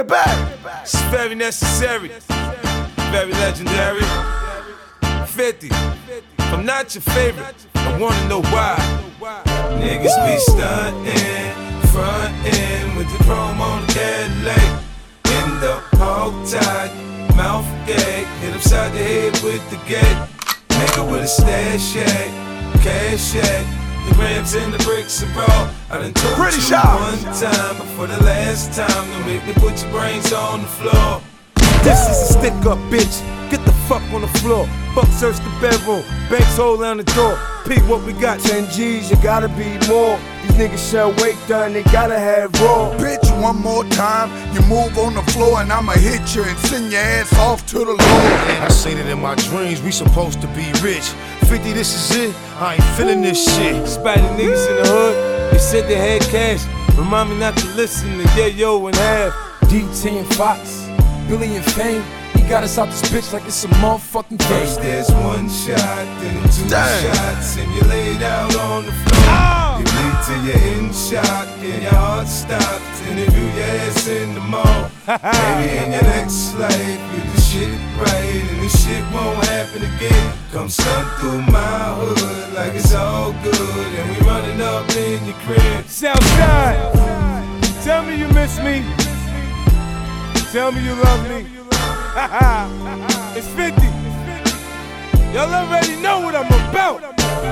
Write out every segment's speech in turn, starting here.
Back. It's very necessary, very legendary. 50, if I'm not your favorite, I wanna know why. Niggas be stuntin', frontin' with the chrome on the Cadillac. In the hog tied, mouth gag, hit upside the head with the gate. Nigga with a stash shack, cash shack. The grams and the bricks are raw. I done told Pretty you sharp. one time, but for the last time, don't make me put your brains on the floor. This is a stick up, bitch. Get the fuck on the floor. Fuck search the bedroom. Banks hold down the door. Peep what we got. 10 G's, you gotta be more. These niggas sell weight done, they gotta have raw. Bitch, one more time, you move on the floor and I'ma hit you and send your ass off to the Lord. I seen it in my dreams, we supposed to be rich. 50, this is it, I ain't feeling this shit. Spotty niggas in the hood, they said they had cash. Remind me not to listen to Yayo and Half. DT and Fox, Billy and Fame. He got us out this bitch like it's a motherfucking game. First there's one shot, then two shots, and you laid out on the floor. You lead till you're in shock, and your heart stops, and if you your ass in the mall. Maybe in your next life, you do shit right, and this shit won't happen again. Come stunt through my hood like it's all good, and we running up in your crib. Southside, tell me you miss me. Tell me you love me. It's 50. Y'all already know what I'm about.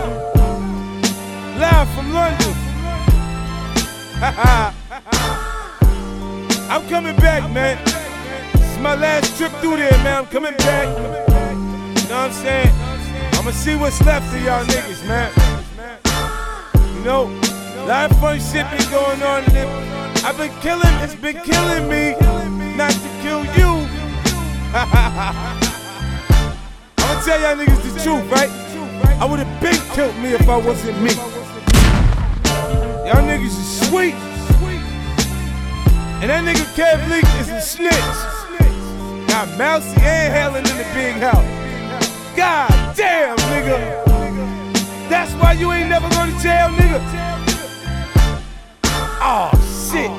Live from London. I'm coming back, man. This is my last trip through there, man. I'm coming back. You know what I'm saying? I'ma see what's left of y'all niggas, man. You know, a lot of fun shit been going on in it. I've been killing, it's been killing me. Not to kill you. I'ma tell y'all niggas the truth, right? I would've been killed me if I wasn't me. Y'all niggas is sweet. And that nigga Kev Leak is a snitch. Got Mousy and Helen in the big house. God damn, nigga. That's why you ain't never go to jail, nigga. Oh shit.